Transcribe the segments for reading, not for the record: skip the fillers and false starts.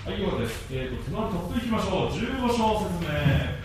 はい、よかったです。そのトップいきましょう。15章説明。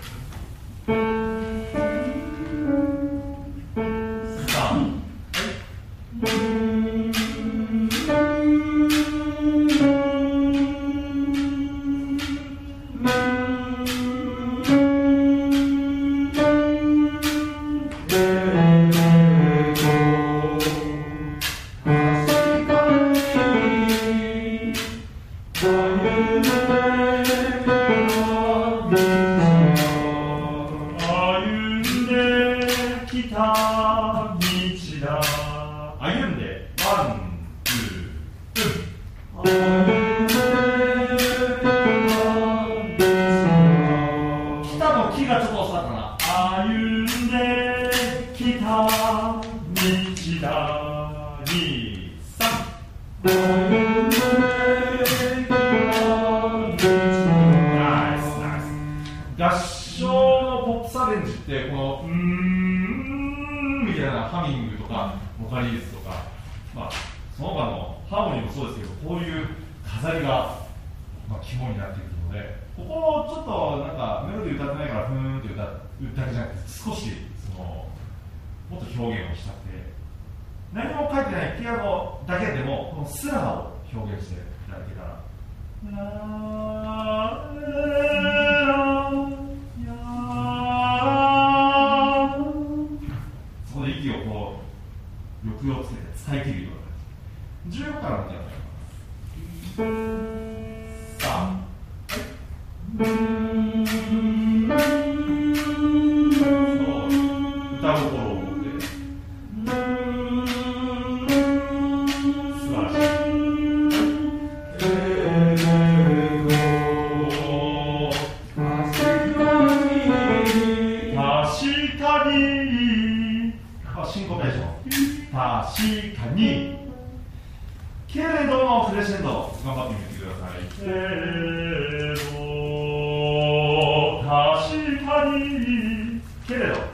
合唱のポップスアレンジってこのみたいなハミングとかボカリーズとか、その他のハーモニーもそうですけど、こういう飾りが、肝になってくるので、ここをちょっとなんかメロディー歌ってないからふーんって歌うだけじゃなくて、少しもっと表現をしたくて、何も書いてないピアノだけでもこのスラーを表現していただけたら。そこで息をこう抑揚をつけて使い切るような感じ。15から見てみます。さあ、歌心を持って素晴らしい。シンコペーション、確かに、けれどのクレッシェンド、頑張ってみてください。けれど、確かに、けれど。